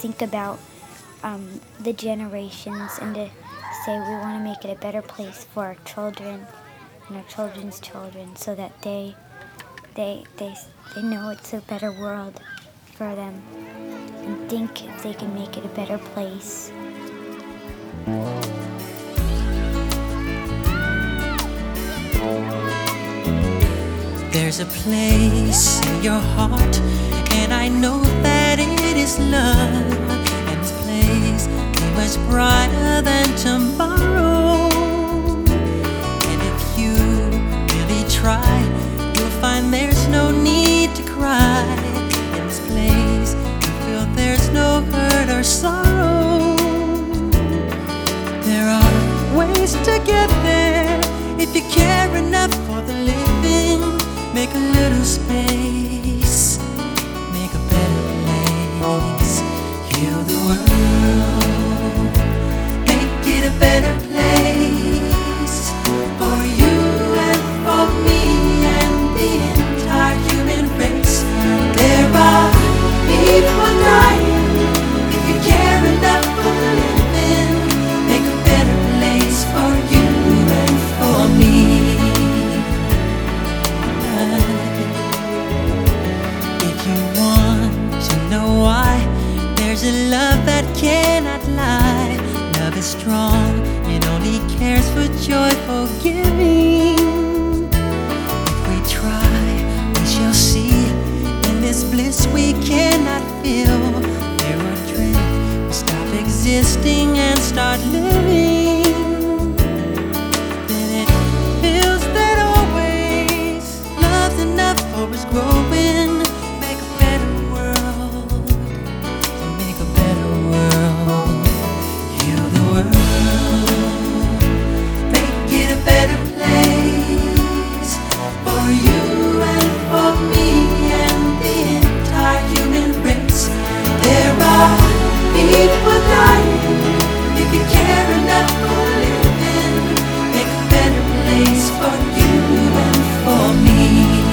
think about the generations and to say we want to make it a better place for our children and our children's children, so that they know it's a better world for them and think if they can make it a better place. There's a place in your heart, and I know that it is love, and this place is much brighter than tomorrow. And if you really try, you'll find there's no need to cry. In this place, you feel there's no hurt or sorrow. There are ways to get there if you care enough for the living. Make a little space, make a better place. Heal the world, make it a better place for you and for me and the entire human race. There are people dying. If you care enough for the living, make a better place for you and for me. If you want to know why, there's a love that cannot lie. Love is strong, it only cares for joyful giving. If we try, we shall see. In this bliss we cannot feel, there are dreams, we stop existing and start living. Then it feels that always love's enough for us growing. Make a better world, to make a better world. Heal the world, make it a better place for you and for me and the entire human race. There are people dying. If you care enough for living, make a better place for you and for me.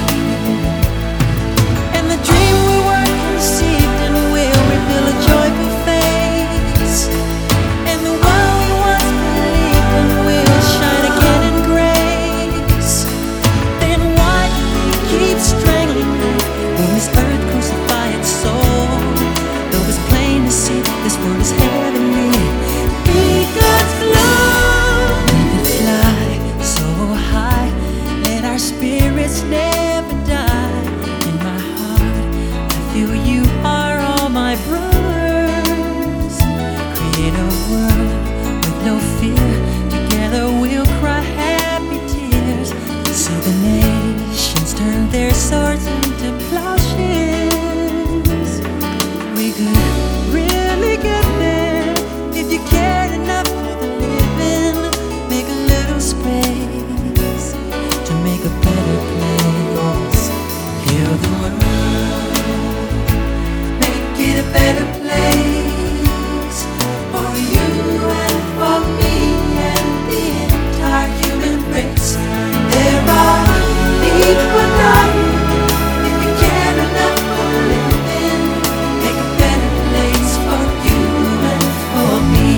And the dream we were conceived in will reveal a joyful face. And the world we once believed in will shine again in grace. Then why do we keep strangling when this earth crucify its soul? Though it's plain to see this world is heavenly, be God's love. We can fly so high, let our spirits never die. In my heart, I feel you are all my brothers. Create a world with no fear. Together we'll cry happy tears. See the nations turn their swords into plowshares. We could really get there if you cared enough for the living. Make a little space to make a better place. Heal the world, make it a better place for you and for me and the entire human race. There are people dying. If you care enough for the living, make a better place for you and for me.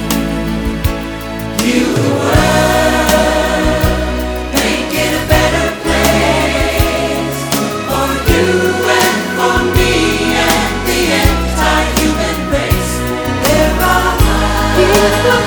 Heal the world, make it a better place for you and for me and the entire human race. There are people